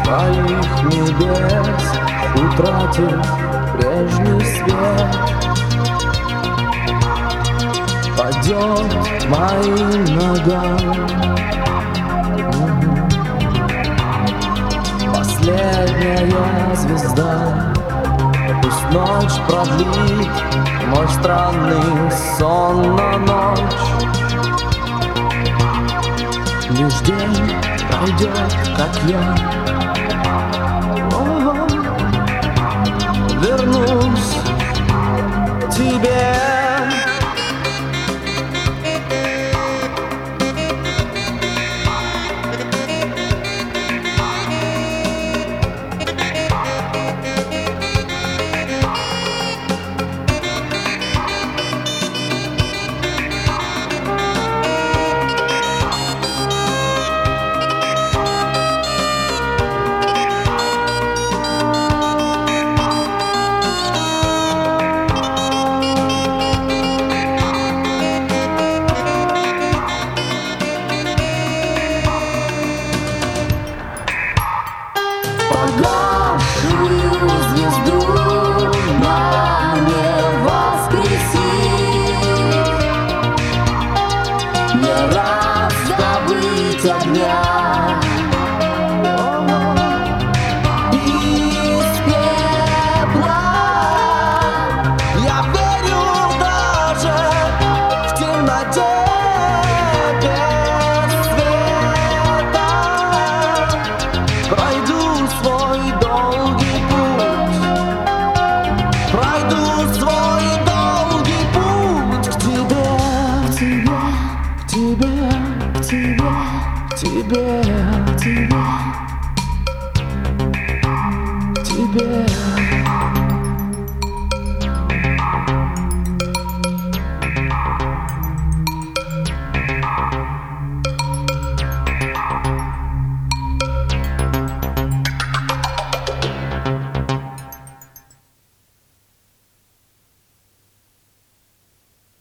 твоих небес утратил прежний свет, падет моим ногам. Последняя звезда, пусть ночь продлит мой странный сон на ночь. Лишь день пройдет, как я вернусь к тебе. Погасшую звезду нам не воскресить, не раз добыть огня. Из пепла я верю даже в темноте без света. Пройду свой долгий путь, пройду свой долгий путь к тебе, к тебе, к тебе, к тебе, к тебе, к тебе, к тебе.